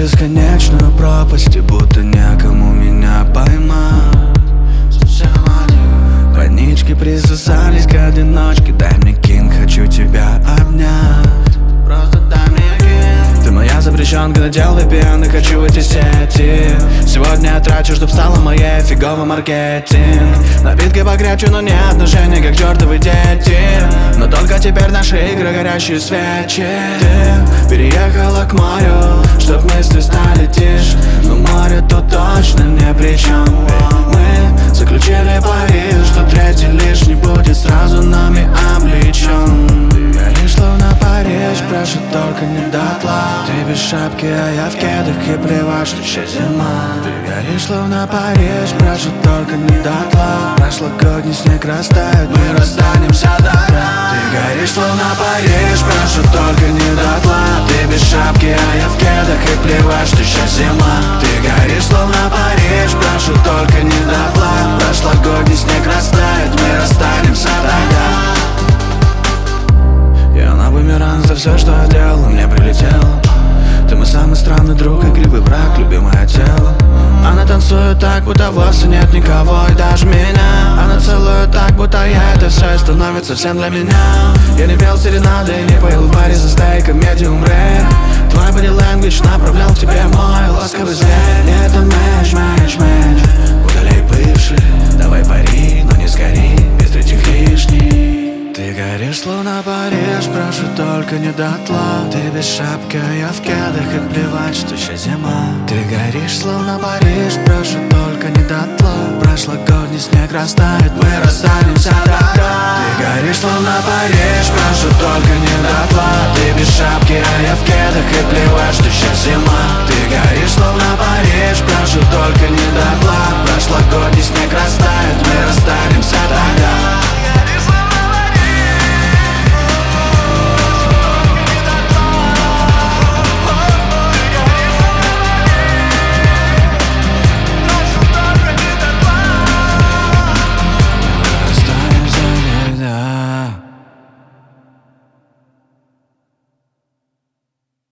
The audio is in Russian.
бесконечную пропасть, и будто некому меня поймать. Совсем один. Больнички присосались к одиночке. Дай мне кинг, хочу тебя обнять. Просто дай мне кинг. Ты моя запрещенка, надел VPN и хочу в эти сети. Сегодня я трачу, чтоб стала моей фиговый маркетинг. Напитки покрепче, но не отношения, как чертовы дети. Но только теперь наши игры горящие свечи. Ты переехала к морю, чтоб мысли стали тише. Но море тут точно ни при чем. Мы заключили париж, что третий лишний будет сразу нами облечен. Ты горишь словно Париж, прошу только не дотла. Ты без шапки, а я в кедах, и плевать, что сейчас зима. Ты горишь словно Париж, прошу только не дотла. Прошлогодний снег растает, мы расстанемся тогда. Ты горишь словно Париж, прошу только не дотла. Ты без шапки, а я в кедах, и плевать, что сейчас зима. Ты горишь словно Париж, прошу только не дотла. Прошлогодний снег растает, мы расстанемся тогда. Я на бумеранг за все, что я делал, мне прилетело. Ты мой самый странный друг, игривый враг, любимое тело. Она танцует так, будто вовсе нет никого, и даже меня. Она целует так, будто я это все, и становится всем для меня. Я не пел серенады, не поел в баре за стейком medium rare. Твой body language направлял к тебе мой ласковый зверь. Это матч. Удаляй бывший, давай пари, но не сгори, без третьих лишних. Ты горишь словно Париж, прошу только не дотла. Ты без шапки, а я в кедах, и плевать, что сейчас зима. Ты горишь словно Париж, прошу только не дотла. Прошлогодний снег растает, мы расстанемся тогда. Ты горишь словно Париж, прошу только не дотла. Ты без шапки, а я в кедах, и плевать, что сейчас зима. Ты горишь словно Париж, прошу только не дотла. Прошлогодний снег растает, мы расстанемся.